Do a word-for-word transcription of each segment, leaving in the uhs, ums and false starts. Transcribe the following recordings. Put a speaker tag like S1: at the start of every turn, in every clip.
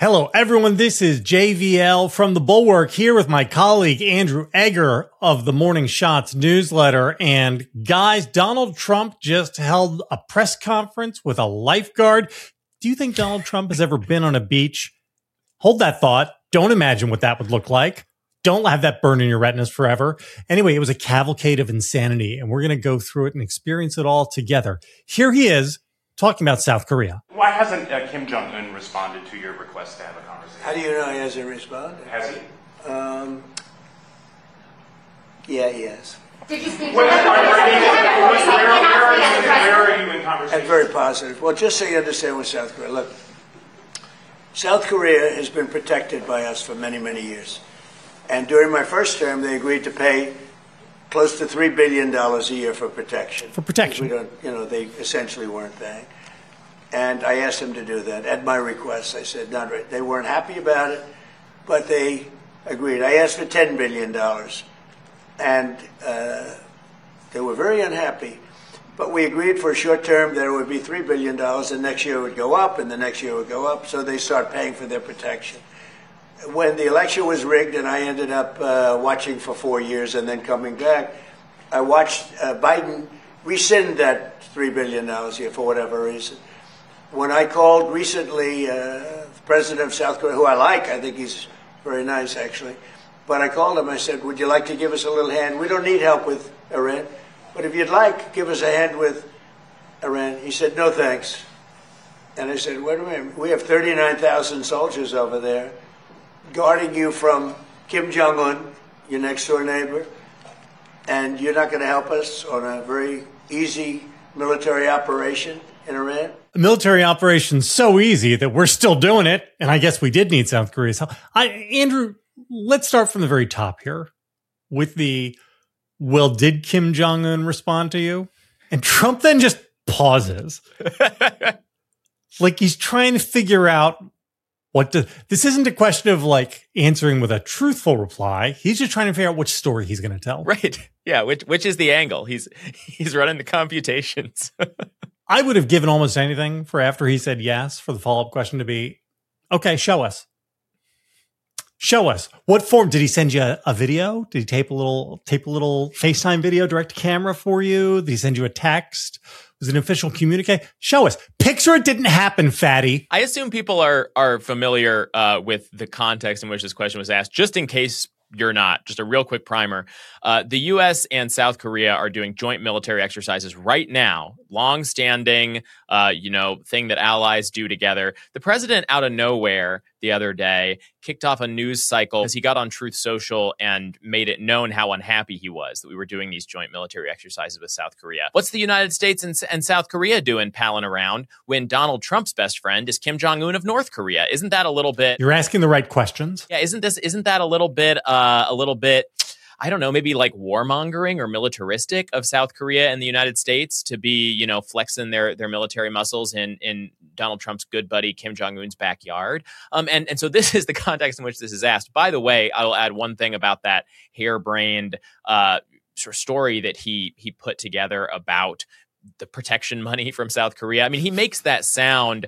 S1: Hello, everyone. This is J V L from The Bulwark here with my colleague Andrew Egger of the Morning Shots newsletter. And guys, Donald Trump just held a press conference with a lifeguard. Do you think Donald Trump has ever been on a beach? Hold that thought. Don't imagine what that would look like. Don't have that burn in your retinas forever. Anyway, it was a cavalcade of insanity, and we're going to go through it and experience it all together. Here he is talking about South Korea.
S2: Why hasn't uh, Kim Jong-un responded to your request to have a conversation?
S3: How do you know he hasn't responded?
S2: Has he?
S3: Um, yeah, he has.
S4: Did you speak to
S2: Where,
S4: him?
S2: where, where, where, where are you, where are you in
S3: And
S2: conversation?
S3: very positive. Well, just so you understand with South Korea, look, South Korea has been protected by us for many, many years. And during my first term, they agreed to pay close to three billion dollars a year for protection.
S1: For protection.
S3: We don't, you know, they essentially weren't paying. And I asked them to do that at my request. I said, not right. They weren't happy about it, but they agreed. I asked for ten billion dollars, and uh, they were very unhappy. But we agreed for a short term that it would be three billion dollars, and next year it would go up, and the next year it would go up, so they start paying for their protection. When the election was rigged and I ended up uh, watching for four years and then coming back, I watched uh, Biden rescind that three billion dollars a year for whatever reason. When I called recently uh, the president of South Korea, who I like, I think he's very nice actually, but I called him, I said, would you like to give us a little hand? We don't need help with Iran, but if you'd like, give us a hand with Iran. He said, no thanks. And I said, wait a minute, we have thirty-nine thousand soldiers over there guarding you from Kim Jong-un, your next door neighbor, and you're not going to help us on a very easy military operation in Iran?
S1: A military operation so easy that we're still doing it. And I guess we did need South Korea's help. I, Andrew, let's start from the very top here with the, well, did Kim Jong-un respond to you? And Trump then just pauses. Like he's trying to figure out what to, this isn't a question of like answering with a truthful reply. He's just trying to figure out which story he's going to tell.
S5: Right. Yeah. Which which is the angle? He's he's running the computations.
S1: I would have given almost anything for after he said yes for the follow-up question to be, okay, show us. Show us. What form? Did he send you a, a video? Did he tape a little tape a little FaceTime video, direct to camera for you? Did he send you a text? Was it an official communique? Show us. Picture it didn't happen, fatty.
S5: I assume people are are familiar uh, with the context in which this question was asked, just in case you're not. Just a real quick primer. Uh, the U S and South Korea are doing joint military exercises right now. Long-standing, uh, you know, thing that allies do together. The president, out of nowhere the other day, kicked off a news cycle as he got on Truth Social and made it known how unhappy he was that we were doing these joint military exercises with South Korea. What's the United States and, and South Korea doing palling around when Donald Trump's best friend is Kim Jong-un of North Korea? Isn't that a little bit...
S1: You're asking the right questions.
S5: Yeah, isn't this isn't that a little bit uh, a little bit I don't know, maybe like warmongering or militaristic of South Korea and the United States to be, you know, flexing their their military muscles in in Donald Trump's good buddy Kim Jong-un's backyard. Um, and, and so this is the context in which this is asked. By the way, I'll add one thing about that harebrained uh, sort of story that he he put together about the protection money from South Korea. I mean, he makes that sound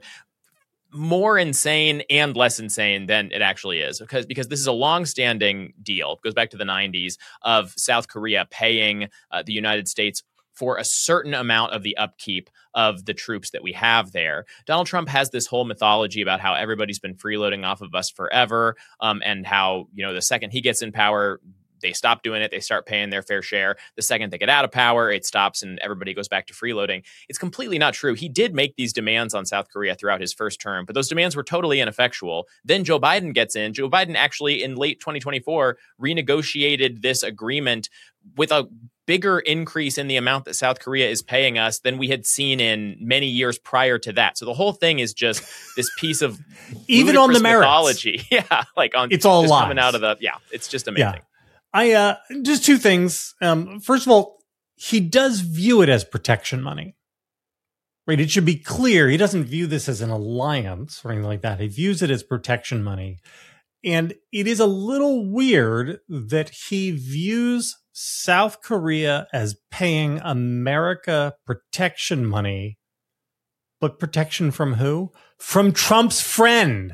S5: more insane and less insane than it actually is, because because this is a long-standing deal. It goes back to the nineties of South Korea paying uh, the United States for a certain amount of the upkeep of the troops that we have there. Donald Trump has this whole mythology about how everybody's been freeloading off of us forever, um, and how, you know, the second he gets in power, they stop doing it. They start paying their fair share. The second they get out of power, it stops and everybody goes back to freeloading. It's completely not true. He did make these demands on South Korea throughout his first term, but those demands were totally ineffectual. Then Joe Biden gets in. Joe Biden actually in late twenty twenty-four renegotiated this agreement with a bigger increase in the amount that South Korea is paying us than we had seen in many years prior to that. So the whole thing is just this piece of
S1: even on the merits
S5: mythology. Yeah, like on
S1: it's all
S5: just
S1: lies.
S5: Coming out of the yeah, it's just amazing.
S1: Yeah. I uh, just two things. Um, first of all, he does view it as protection money, right? It should be clear he doesn't view this as an alliance or anything like that. He views it as protection money, and it is a little weird that he views South Korea as paying America protection money, but protection from who? From Trump's friend.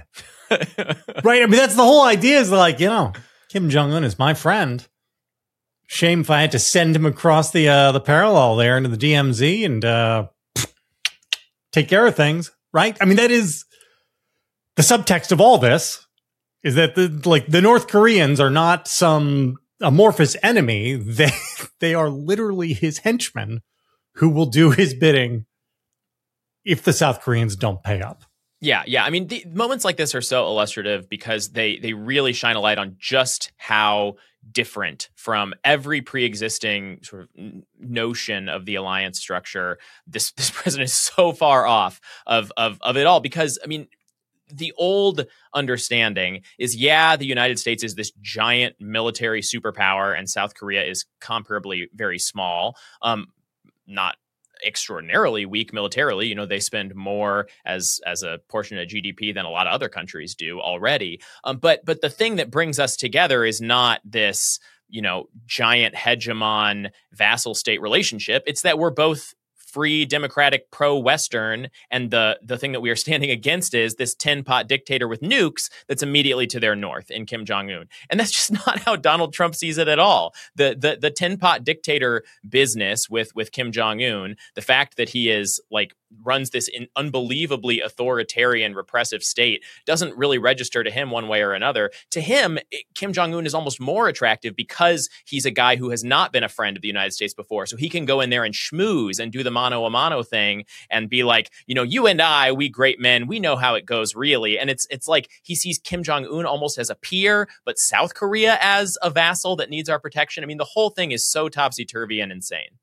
S1: Right. I mean, that's the whole idea is like, you know, Kim Jong-un is my friend. Shame if I had to send him across the uh, the parallel there into the D M Z and uh, take care of things. Right. I mean, that is the subtext of all this is that the like the North Koreans are not some amorphous enemy. They they are literally his henchmen who will do his bidding if the South Koreans don't pay up.
S5: Yeah, yeah. I mean, the moments like this are so illustrative because they they really shine a light on just how different from every pre-existing sort of notion of the alliance structure. This this president is so far off of of of it all because, I mean, the old understanding is, yeah, the United States is this giant military superpower and South Korea is comparably very small, um, not extraordinarily weak militarily. You know, they spend more as as a portion of G D P than a lot of other countries do already. Um, but but the thing that brings us together is not this, you know, giant hegemon vassal state relationship. It's that we're both free, democratic, pro-Western, and the the thing that we are standing against is this tin-pot dictator with nukes that's immediately to their north in Kim Jong-un. And that's just not how Donald Trump sees it at all. The the the tin-pot dictator business with with Kim Jong-un, the fact that he is like runs this in unbelievably authoritarian, repressive state doesn't really register to him one way or another. To him, it, Kim Jong-un is almost more attractive because he's a guy who has not been a friend of the United States before. So he can go in there and schmooze and do the mano a mano thing and be like, you know, you and I, we great men, we know how it goes really. And it's it's like he sees Kim Jong-un almost as a peer, but South Korea as a vassal that needs our protection. I mean, the whole thing is so topsy-turvy and insane.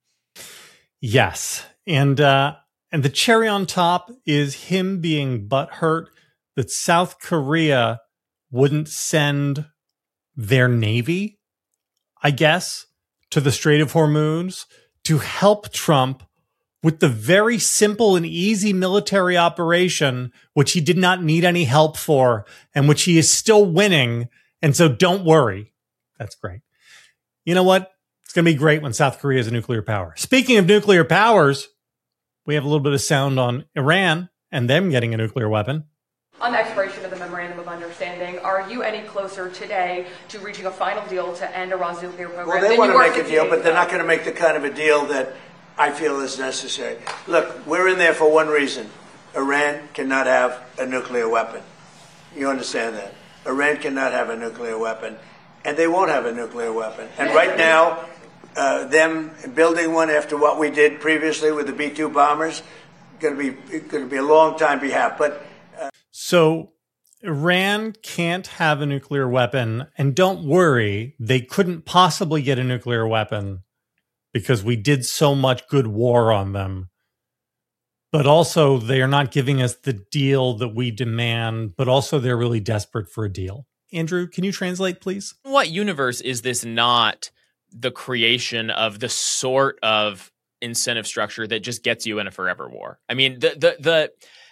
S1: Yes. And, uh, And the cherry on top is him being butthurt that South Korea wouldn't send their navy, I guess, to the Strait of Hormuz to help Trump with the very simple and easy military operation, which he did not need any help for and which he is still winning. And so don't worry. That's great. You know what? It's going to be great when South Korea is a nuclear power. Speaking of nuclear powers, we have a little bit of sound on Iran and them getting a nuclear weapon.
S4: On the expiration of the Memorandum of Understanding, are you any closer today to reaching a final deal to end Iran's nuclear program?
S3: Well, they want to make a deal, but they're not going to make the kind of a deal that I feel is necessary. Look, we're in there for one reason. Iran cannot have a nuclear weapon. You understand that? Iran cannot have a nuclear weapon, and they won't have a nuclear weapon. And right now, Uh, them building one after what we did previously with the B two bombers, going to be going to be a long time behalf. But uh,
S1: so Iran can't have a nuclear weapon, and don't worry, they couldn't possibly get a nuclear weapon because we did so much good war on them. But also, they are not giving us the deal that we demand. But also, they're really desperate for a deal. Andrew, can you translate, please?
S5: What universe is this not the creation of the sort of incentive structure that just gets you in a forever war? I mean, the the the,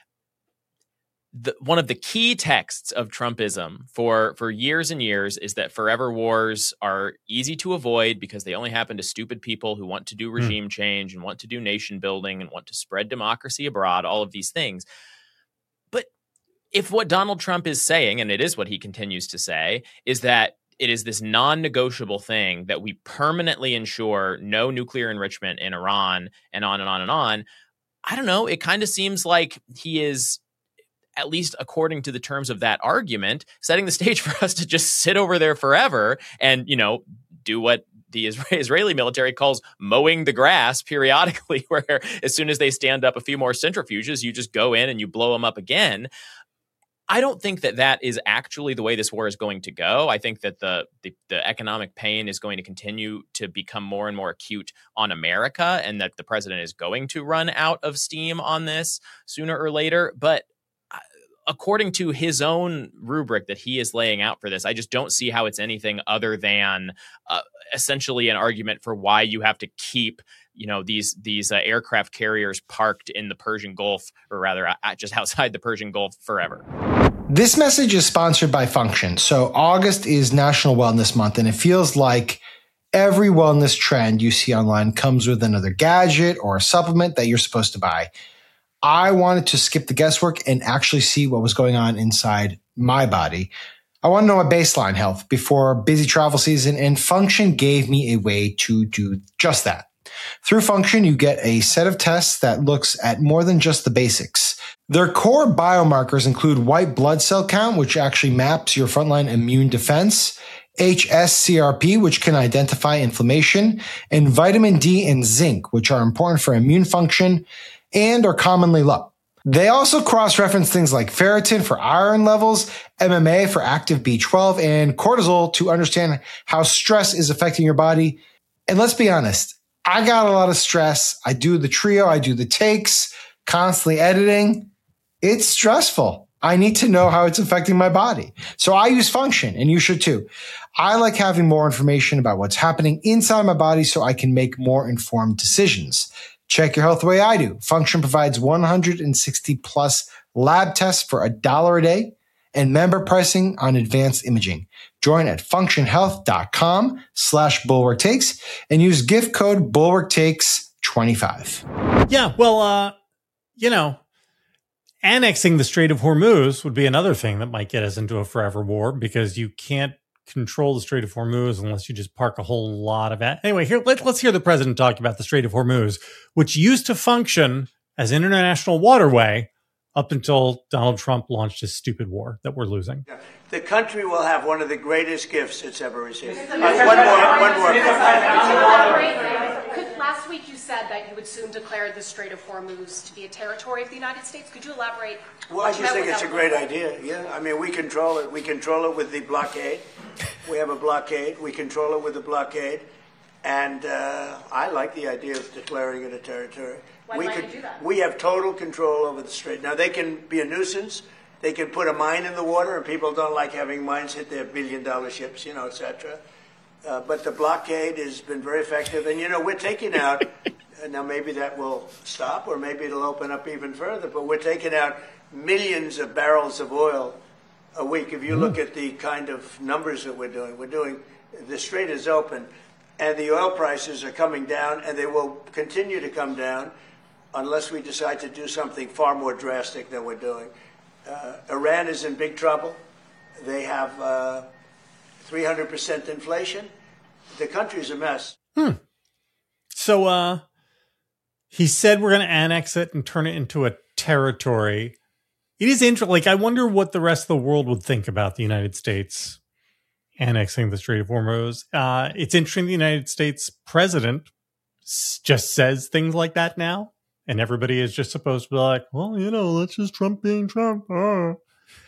S5: the one of the key texts of Trumpism for for years and years is that forever wars are easy to avoid because they only happen to stupid people who want to do regime mm. change and want to do nation building and want to spread democracy abroad, all of these things. But if what Donald Trump is saying, and it is what he continues to say, is that it is this non-negotiable thing that we permanently ensure no nuclear enrichment in Iran and on and on and on. I don't know. It kind of seems like he is, at least according to the terms of that argument, setting the stage for us to just sit over there forever and, you know, do what the Israeli military calls mowing the grass periodically, where as soon as they stand up a few more centrifuges, you just go in and you blow them up again. I don't think that that is actually the way this war is going to go. I think that the, the the economic pain is going to continue to become more and more acute on America, and that the president is going to run out of steam on this sooner or later. But according to his own rubric that he is laying out for this, I just don't see how it's anything other than uh, essentially an argument for why you have to keep, you know, these these uh, aircraft carriers parked in the Persian Gulf, or rather uh, just outside the Persian Gulf forever.
S6: This message is sponsored by Function. So August is National Wellness Month, and it feels like every wellness trend you see online comes with another gadget or a supplement that you're supposed to buy. I wanted to skip the guesswork and actually see what was going on inside my body. I want to know my baseline health before busy travel season, and Function gave me a way to do just that. Through Function, you get a set of tests that looks at more than just the basics. Their core biomarkers include white blood cell count, which actually maps your frontline immune defense, H S C R P, which can identify inflammation, and vitamin D and zinc, which are important for immune function and are commonly low. They also cross-reference things like ferritin for iron levels, M M A for active B twelve, and cortisol to understand how stress is affecting your body. And let's be honest, I got a lot of stress. I do the trio, I do the takes, constantly editing. It's stressful. I need to know how it's affecting my body. So I use Function, and you should too. I like having more information about what's happening inside my body so I can make more informed decisions. Check your health the way I do. Function provides one hundred sixty plus lab tests for a dollar a day and member pricing on advanced imaging. Join at functionhealth.com slash bulwark takes and use gift code bulwark takes twenty-five.
S1: Yeah, well, uh, you know, annexing the Strait of Hormuz would be another thing that might get us into a forever war, because you can't control the Strait of Hormuz unless you just park a whole lot of it. Anyway, here let, let's hear the president talk about the Strait of Hormuz, which used to function as an international waterway up until Donald Trump launched his stupid war that we're losing.
S3: Yeah. The country will have one of the greatest gifts it's ever received. Uh, one more, one more.
S7: Could, last week you said that you would soon declare the Strait of Hormuz to be a territory of the United States. Could you elaborate?
S3: Well, I just think it's a great idea. Yeah, I mean, we control it. We control it with the blockade. We have a blockade. We control it with the blockade. And uh, I like the idea of declaring it a territory.
S7: Why
S3: we
S7: might
S3: could,
S7: you do that?
S3: We have total control over the strait. Now, they can be a nuisance. They can put a mine in the water, and people don't like having mines hit their billion-dollar ships, you know, et cetera. Uh, but the blockade has been very effective. And, you know, we're taking out, now maybe that will stop, or maybe it'll open up even further, but we're taking out millions of barrels of oil a week. If you mm. look at the kind of numbers that we're doing, we're doing, the strait is open, and the oil prices are coming down, and they will continue to come down unless we decide to do something far more drastic than we're doing. Uh, Iran is in big trouble. They have uh, three hundred percent inflation. The country's a mess.
S1: Hmm. So uh, he said we're going to annex it and turn it into a territory. It is interesting. Like, I wonder what the rest of the world would think about the United States annexing the Strait of Hormuz. Uh, it's interesting the United States president s- just says things like that now. And everybody is just supposed to be like, well, you know, that's just Trump being Trump. Oh.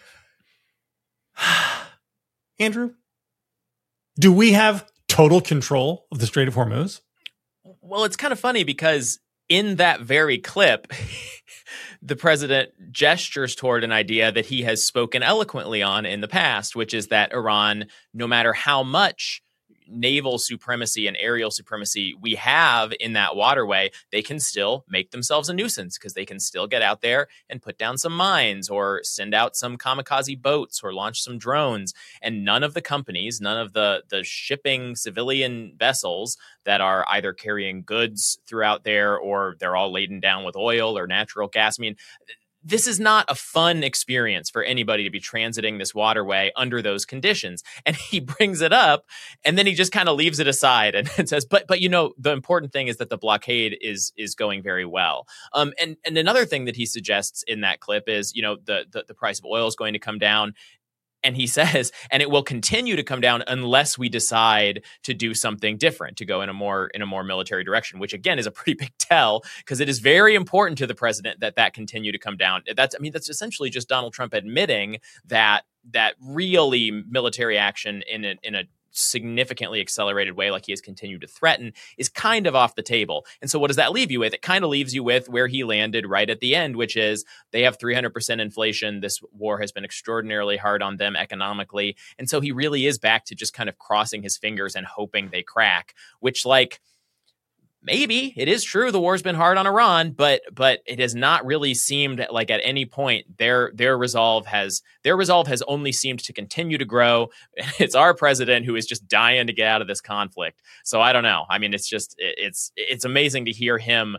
S1: Andrew, do we have total control of the Strait of Hormuz?
S5: Well, it's kind of funny because in that very clip, the president gestures toward an idea that he has spoken eloquently on in the past, which is that Iran, no matter how much naval supremacy and aerial supremacy we have in that waterway, they can still make themselves a nuisance because they can still get out there and put down some mines or send out some kamikaze boats or launch some drones. And none of the companies, none of the, the shipping civilian vessels that are either carrying goods throughout there or they're all laden down with oil or natural gas. I mean, this is not a fun experience for anybody to be transiting this waterway under those conditions. And he brings it up and then he just kind of leaves it aside and, and says, but, but, you know, the important thing is that the blockade is, is going very well. Um, and, and another thing that he suggests in that clip is, you know, the, the, the price of oil is going to come down. And he says, and it will continue to come down unless we decide to do something different, to go in a more in a more military direction, which again is a pretty big tell because it is very important to the president that that continue to come down. That's I mean, that's essentially just Donald Trump admitting that that really military action in a, in a significantly accelerated way, like he has continued to threaten, is kind of off the table. And so what does that leave you with? It kind of leaves you with where he landed right at the end, which is they have three hundred percent inflation. This war has been extraordinarily hard on them economically. And so he really is back to just kind of crossing his fingers and hoping they crack, which, like, maybe it is true the war's been hard on Iran, but but it has not really seemed like at any point their their resolve has their resolve has only seemed to continue to grow. It's our president who is just dying to get out of this conflict. So I don't know. I mean, it's just it's it's amazing to hear him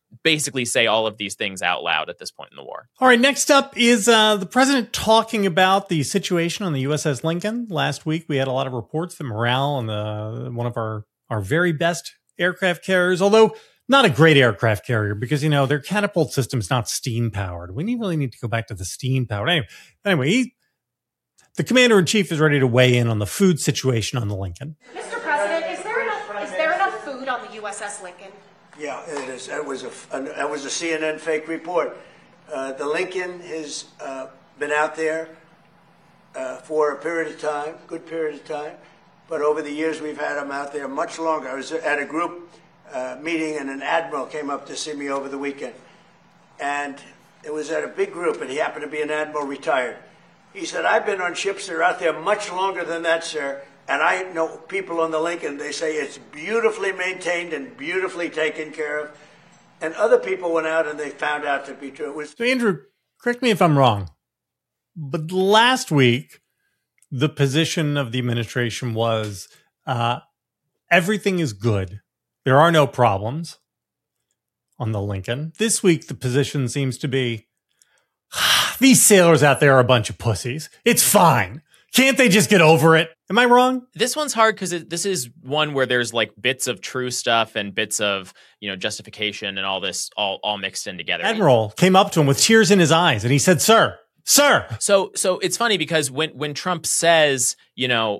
S5: basically say all of these things out loud at this point in the war.
S1: All right, next up is uh, the president talking about the situation on the U S S Lincoln. Last week, we had a lot of reports that morale on the one of our, our very best aircraft carriers, although not a great aircraft carrier because, you know, their catapult system's not steam powered. We need, really need to go back to the steam powered. Anyway, anyway he, the commander in chief is ready to weigh in on the food situation on the Lincoln.
S7: Mister President, is there enough, is there enough food on the U S S Lincoln?
S3: Yeah, it is. That was a, that was a C N N fake report. Uh, the Lincoln has uh, been out there uh, for a period of time, good period of time. But over the years, we've had them out there much longer. I was at a group uh, meeting, and an admiral came up to see me over the weekend. And it was at a big group, and he happened to be an admiral retired. He said, I've been on ships that are out there much longer than that, sir. And I know people on the Lincoln, they say it's beautifully maintained and beautifully taken care of. And other people went out and they found out to be true. It was-
S1: so, Andrew, correct me if I'm wrong, but last week, the position of the administration was uh, everything is good. There are no problems on the Lincoln. This week, the position seems to be, these sailors out there are a bunch of pussies. It's fine. Can't they just get over it? Am I wrong?
S5: This one's hard because this is one where there's like bits of true stuff and bits of, you know, justification and all this all, all mixed in together.
S1: Admiral came up to him with tears in his eyes and he said, sir, sir.
S5: So so it's funny because when, when Trump says, you know,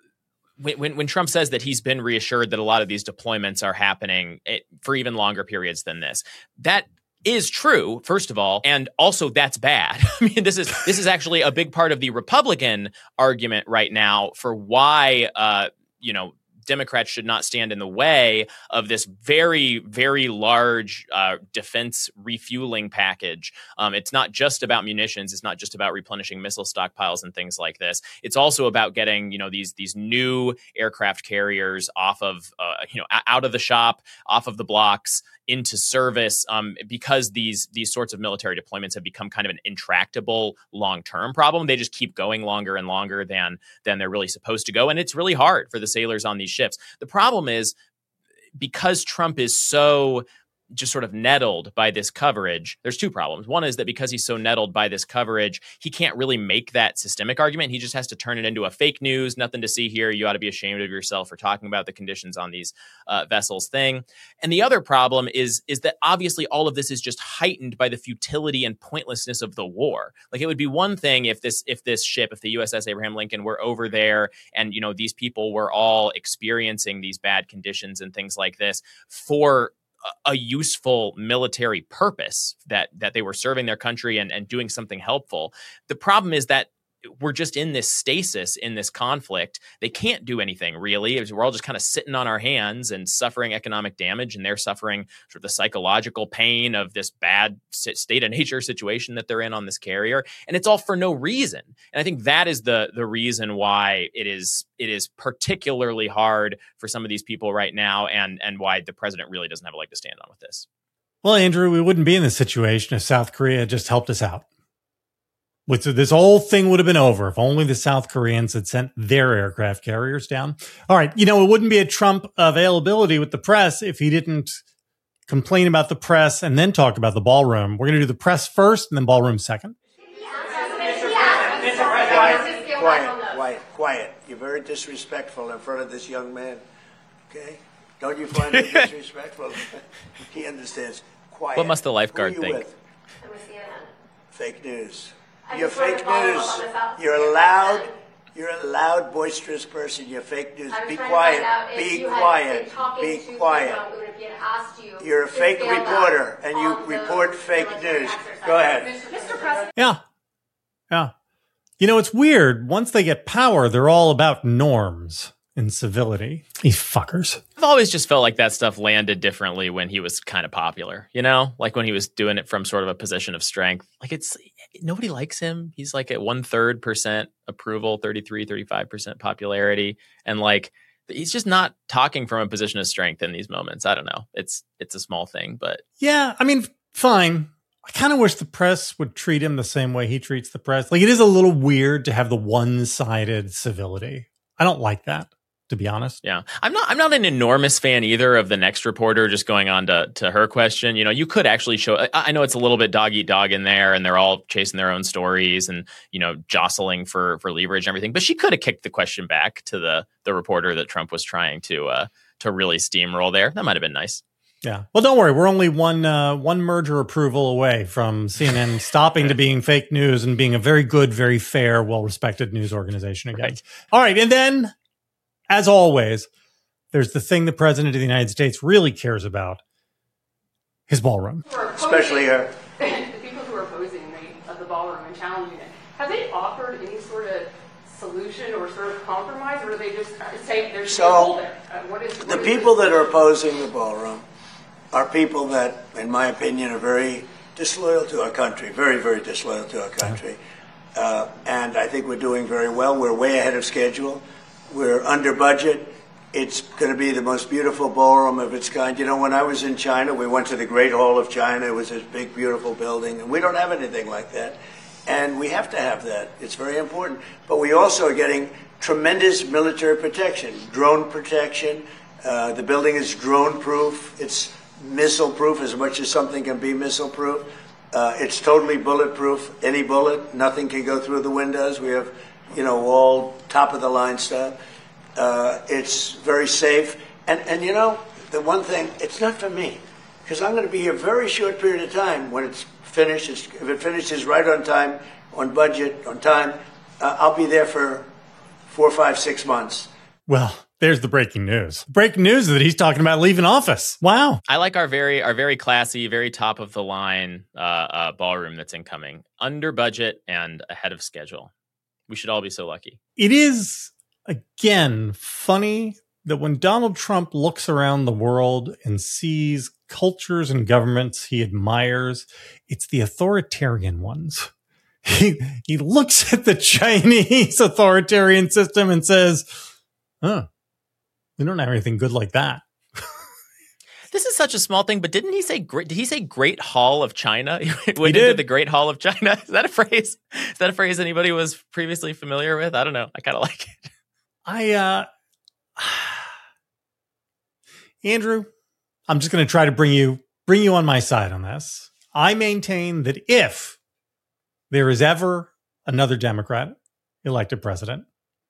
S5: when, when when Trump says that he's been reassured that a lot of these deployments are happening for even longer periods than this, that is true, first of all, and also that's bad. I mean, this is this is actually a big part of the Republican argument right now for why, uh, you know, Democrats should not stand in the way of this very, very large uh, defense refueling package. Um, it's not just about munitions. It's not just about replenishing missile stockpiles and things like this. It's also about getting, you know, these these new aircraft carriers off of, uh, you know, out of the shop, off of the blocks, into service, um, because these these sorts of military deployments have become kind of an intractable long-term problem. They just keep going longer and longer than than they're really supposed to go. And it's really hard for the sailors on these ships. The problem is because Trump is so just sort of nettled by this coverage, there's two problems. One is that because he's so nettled by this coverage, he can't really make that systemic argument. He just has to turn it into a fake news, nothing to see here. You ought to be ashamed of yourself for talking about the conditions on these uh, vessels thing. And the other problem is, is that obviously all of this is just heightened by the futility and pointlessness of the war. Like it would be one thing if this if this ship, if the U S S Abraham Lincoln were over there and, you know, these people were all experiencing these bad conditions and things like this for a useful military purpose, that that they were serving their country and, and doing something helpful. The problem is that we're just in this stasis, in this conflict. They can't do anything really. We're all just kind of sitting on our hands and suffering economic damage, and they're suffering sort of the psychological pain of this bad state of nature situation that they're in on this carrier. And it's all for no reason. And I think that is the the reason why it is it is particularly hard for some of these people right now, and and why the president really doesn't have a leg to stand on with this.
S1: Well, Andrew, we wouldn't be in this situation if South Korea had just helped us out. Which this whole thing would have been over if only the South Koreans had sent their aircraft carriers down. All right. You know, it wouldn't be a Trump availability with the press if he didn't complain about the press and then talk about the ballroom. We're going to do the press first and then ballroom second.
S3: Quiet, quiet, quiet, quiet. You're very disrespectful in front of this young man. Okay? Don't you find it disrespectful? He understands. Quiet.
S5: What must the lifeguard
S3: Who are you
S5: think?
S3: with?
S7: I'm with C N N.
S3: Fake news.
S7: I
S3: You're
S7: just wanted
S3: fake
S7: to follow
S3: news.
S7: up on this out-
S3: You're a loud, you're a loud, boisterous person. You're fake news.
S7: I was
S3: Be
S7: trying
S3: quiet.
S7: to find out if
S3: Be
S7: you had
S3: quiet.
S7: been talking
S3: Be
S7: to
S3: quiet.
S7: Kim Jong-un if he had asked you
S3: You're a
S7: to
S3: fake
S7: stand up
S3: reporter, and you
S7: on the
S3: report fake
S7: military
S3: news.
S7: exercise.
S3: Go ahead.
S7: Mister President.
S1: Yeah. Yeah. You know, it's weird. Once they get power, they're all about norms and civility. These fuckers.
S5: I've always just felt like that stuff landed differently when he was kind of popular, you know, like when he was doing it from sort of a position of strength. Like it's nobody likes him. He's like at one third percent approval, thirty-three, thirty-five percent popularity. And like, he's just not talking from a position of strength in these moments. I don't know. It's, it's a small thing, but
S1: Yeah. I mean, fine. I kind of wish the press would treat him the same way he treats the press. Like, it is a little weird to have the one-sided civility. I don't like that to be honest.
S5: Yeah. I'm not I'm not an enormous fan either of the next reporter just going on to, to her question. You know, you could actually show, I, I know it's a little bit dog eat dog in there and they're all chasing their own stories and, you know, jostling for for leverage and everything. But she could have kicked the question back to the the reporter that Trump was trying to uh, to really steamroll there. That might have been nice.
S1: Yeah. Well, don't worry. We're only one uh, one merger approval away from C N N stopping to being fake news and being a very good, very fair, well-respected news organization again. Right. All right. And then, as always, there's the thing the president of the United States really cares about, his ballroom.
S3: Especially her.
S4: The people who are opposing the, uh, the ballroom and challenging it, have they offered any sort of solution or sort of compromise, or do they just say there's
S3: so,
S4: there? Uh, what is, what
S3: the
S4: is
S3: people
S4: this?
S3: that are opposing the ballroom are people that, in my opinion, are very disloyal to our country, very, very disloyal to our country. Uh, and I think we're doing very well. We're way ahead of schedule. We're under budget. It's going to be the most beautiful ballroom of its kind. You know, when I was in China, we went to the Great Hall of China. It was this big, beautiful building. And we don't have anything like that. And we have to have that. It's very important. But we also are getting tremendous military protection, drone protection. Uh, the building is drone-proof. It's missile-proof as much as something can be missile-proof. Uh, it's totally bulletproof. Any bullet, nothing can go through the windows. We have, you know, all top-of-the-line stuff. Uh, it's very safe. And, and, you know, the one thing, it's not for me, because I'm going to be here a very short period of time. When it's finished, it's, if it finishes right on time, on budget, on time, uh, I'll be there for four, five, six months.
S1: Well, there's the breaking news. Breaking news that he's talking about leaving office. Wow.
S5: I like our very our very classy, very top of the line uh, uh, ballroom that's incoming, under budget and ahead of schedule. We should all be so lucky.
S1: It is, again, funny that when Donald Trump looks around the world and sees cultures and governments he admires, it's the authoritarian ones. He, he looks at the Chinese authoritarian system and says, huh, we don't have anything good like that.
S5: This is such a small thing, but didn't he say great? Did he say Great Hall of China? He went
S1: he
S5: into
S1: did.
S5: the Great Hall of China. Is that a phrase? Is that a phrase anybody was previously familiar with? I don't know. I kind of like it.
S1: I, uh, Andrew, I'm just going to try to bring you, bring you on my side on this. I maintain that if there is ever another Democrat elected president,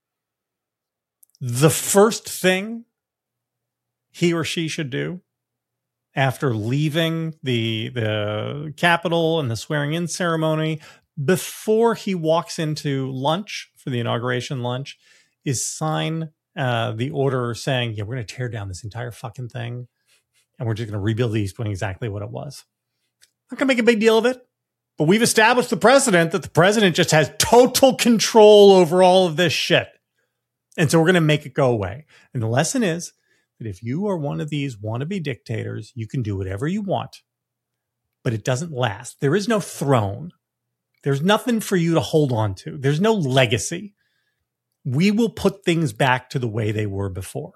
S1: the first thing he or she should do after leaving the the Capitol and the swearing-in ceremony, before he walks into lunch for the inauguration lunch, is sign uh, the order saying, yeah, we're going to tear down this entire fucking thing, and we're just going to rebuild the East Wing exactly what it was. I'm not going to make a big deal of it, but we've established the precedent that the president just has total control over all of this shit. And so we're going to make it go away. And the lesson is that if you are one of these wannabe dictators, you can do whatever you want, but it doesn't last. There is no throne. There's nothing for you to hold on to. There's no legacy. We will put things back to the way they were before.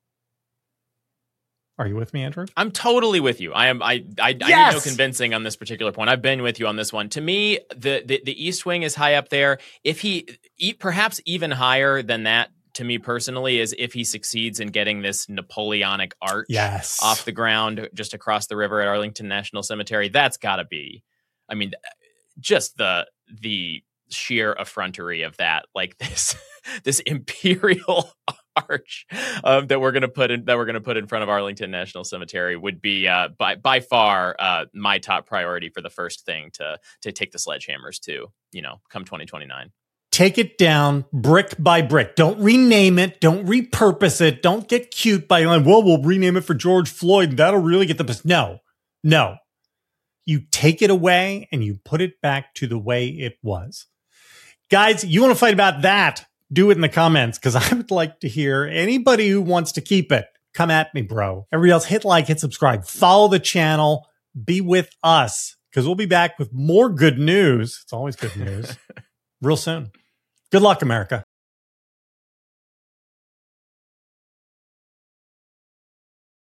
S1: Are you with me, Andrew?
S5: I'm totally with you. I am. I. I,
S1: Yes!
S5: I need no convincing on this particular point. I've been with you on this one. To me, the the, the East Wing is high up there. If he, e- perhaps even higher than that, to me personally, is if he succeeds in getting this Napoleonic arch
S1: Yes.
S5: off the ground just across the river at Arlington National Cemetery. That's got to be. I mean, just the the sheer effrontery of that, like this this imperial arch um, that we're going to put in that we're going to put in front of Arlington National Cemetery would be uh, by by far uh, my top priority for the first thing to to take the sledgehammers to, you know, come twenty twenty-nine.
S1: Take it down brick by brick. Don't rename it. Don't repurpose it. Don't get cute by like, well, we'll rename it for George Floyd and that'll really get the... No, no. You take it away and you put it back to the way it was. Guys, you want to fight about that? Do it in the comments, because I would like to hear anybody who wants to keep it. Come at me, bro. Everybody else, hit like, hit subscribe, follow the channel, be with us, because we'll be back with more good news. It's always good news. Real soon. Good luck, America.